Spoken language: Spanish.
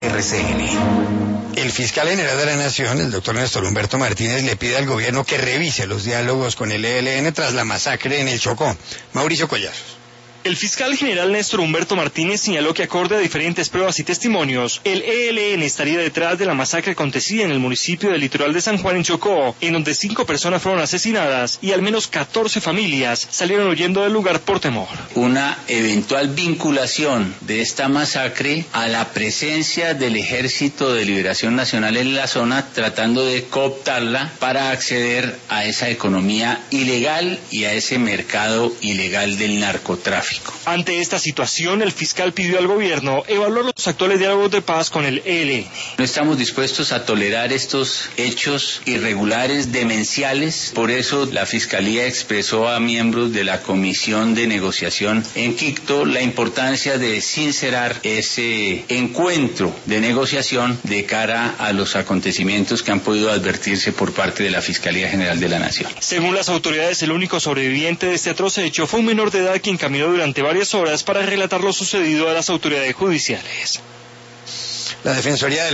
RCN. El fiscal general de la Nación, el doctor Néstor Humberto Martínez, le pide al gobierno que revise los diálogos con el ELN tras la masacre en el Chocó. Mauricio Collazos. El fiscal general Néstor Humberto Martínez señaló que acorde a diferentes pruebas y testimonios, el ELN estaría detrás de la masacre acontecida en el municipio del litoral de San Juan en Chocó, en donde 5 personas fueron asesinadas y al menos 14 familias salieron huyendo del lugar por temor. Una eventual vinculación de esta masacre a la presencia del Ejército de Liberación Nacional en la zona, tratando de cooptarla para acceder a esa economía ilegal y a ese mercado ilegal del narcotráfico. Ante esta situación, el fiscal pidió al gobierno evaluar los actuales diálogos de paz con el ELN. No estamos dispuestos a tolerar estos hechos irregulares, demenciales. Por eso la Fiscalía expresó a miembros de la Comisión de Negociación en Quito la importancia de sincerar ese encuentro de negociación de cara a los acontecimientos que han podido advertirse por parte de la Fiscalía General de la Nación. Según las autoridades, el único sobreviviente de este atroz hecho fue un menor de edad quien caminó durante varias horas para relatar lo sucedido a las autoridades judiciales. La Defensoría del